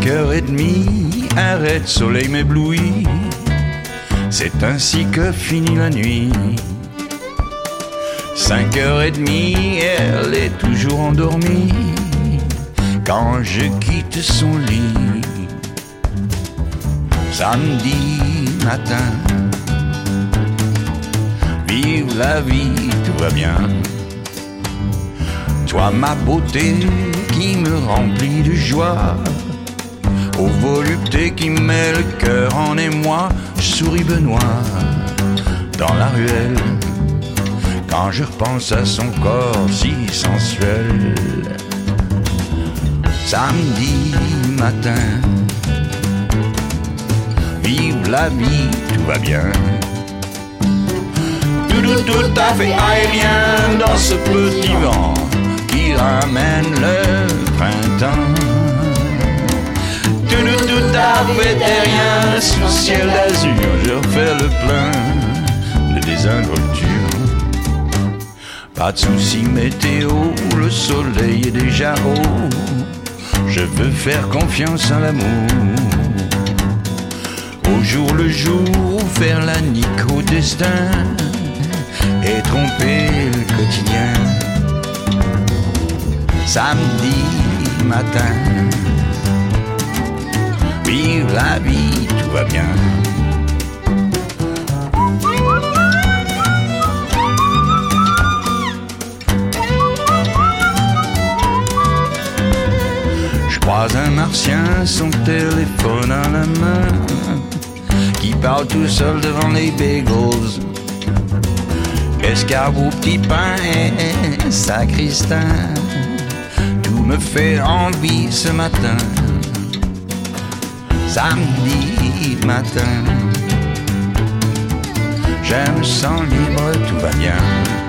5h30, arrête, soleil m'éblouit. C'est ainsi que finit la nuit. 5h30, elle est toujours endormie quand je quitte son lit. Samedi matin, vive la vie, tout va bien. Toi ma beauté qui me remplit de joie, aux voluptés qui met le cœur en émoi. Je souris Benoît dans la ruelle quand je repense à son corps si sensuel. Samedi matin, vive la vie, tout va bien. Tout à fait aérien dans ce petit vent qui ramène le printemps. Tout à fait terrien sous ciel d'azur, je refais le plein de désinvolture. Pas de soucis météo, le soleil est déjà haut. Je veux faire confiance à l'amour. Au jour le jour, faire la nique au destin et tromper le quotidien. Samedi matin, vive la vie, tout va bien. Je croise un martien, son téléphone à la main, qui parle tout seul devant les bagels. Escargot, petit pain et sacristain, tout me fait envie ce matin. Samedi matin, je me sens libre, tout va bien.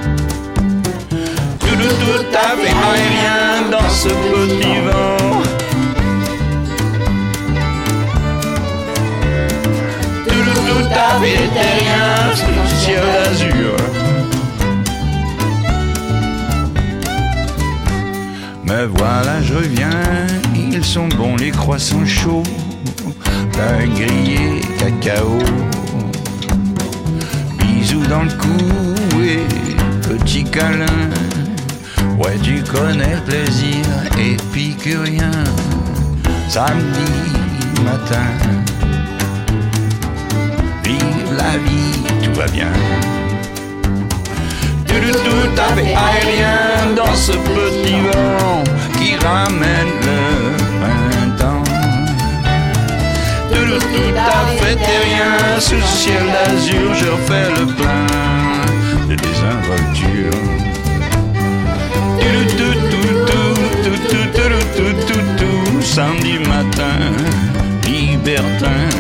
Tout à fait aérien dans ce petit vent. Tout à fait terrien sous le ciel d'azur. Me voilà, je reviens, ils sont bons les croissants chauds, pain grillé, cacao, bisous dans le cou et petit câlin. Ouais, tu connais le plaisir épicurien. Samedi matin, vive la vie, tout va bien. Tout à fait aérien dans ce petit vent qui ramène le printemps. Tout à fait terrien sous le ciel d'azur, je refais le plein de désinvolture. Samedi matin, libertin.